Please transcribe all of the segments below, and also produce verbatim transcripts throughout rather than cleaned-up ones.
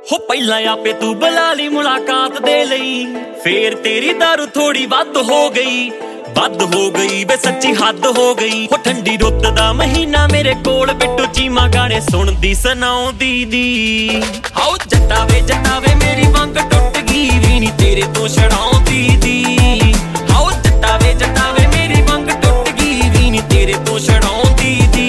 हो पहला आपे तू बुला ली मुलाकात दे लई, फिर तेरी दारू थोड़ी बद हो गई, बद हो गई वे सच्ची हद हो गई। हो ठंडी रुत दा महीना मेरे कोल बिट्टू चीमा गाने सुनदी सुनाउंदी दी। आओ जट्टा वे जट्टा वे मेरी वंग टुट गई वी नी तेरे तो छड़ाउंदी दी। आओ जट्टा वे जट्टा वे मेरी वंग टुट गई वी नी तेरे तो छड़ाउंदी दी।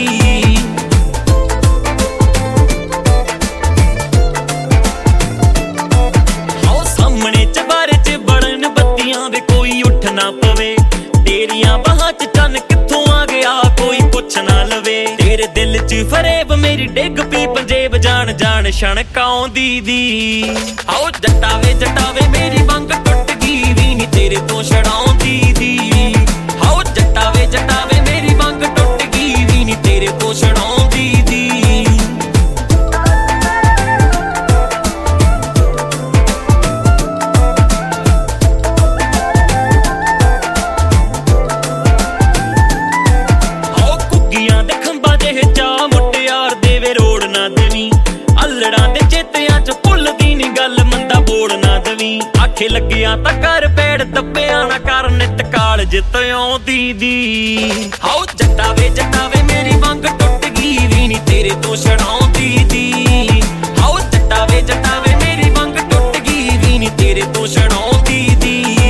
ना पवे तेरिया बाहां च चन कित्थों आ गया कोई पुछ ना लवे। तेरे दिल च फरेब मेरी डिग पी पंजेब जान जान छणकाउंदी दी। आओ जट्टा वे जट्टा वे मेरी वंग टुट गई वी नी तेरे तो छड़ाउंदी दी। आओ जट्टा वे जट्टा वे मेरी वंग टुट गई वी नी तेरे तो छड़ाउंदी दी। आखे लगिया तां कर पेड़ दब्बिया ना कर नित काल जित आउंदी दी। आओ जट्टा वे जट्टा वे मेरी वंग टुट गई वी नी तेरे तो छड़ाउंदी दी। आओ जट्टा वे जट्टा वे मेरी वंग टुट गई वी नी तेरे तो छड़ाउंदी दी।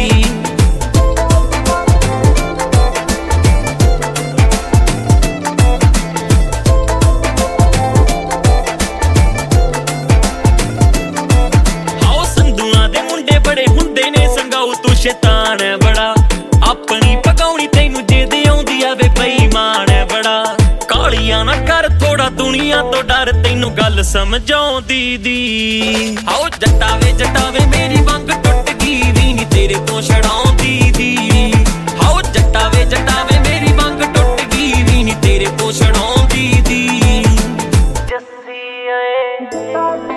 शैतान है बड़ा अपनी पकाउनी तेनू जिद आउंदी आ वे बेईमान है बड़ा। कालियां ना कर थोड़ा दुनिया तो डर तेनू गल समझाउंदी दी। आओ जट्टा वे जट्टा वे मेरी वंग टुट गई वी नी तेरे तो छड़ाउंदी दी। आओ जट्टा वे जट्टा वे मेरी वंग टुट गई वी नी तेरे तो छड़ाउंदी दी। जस्सी आए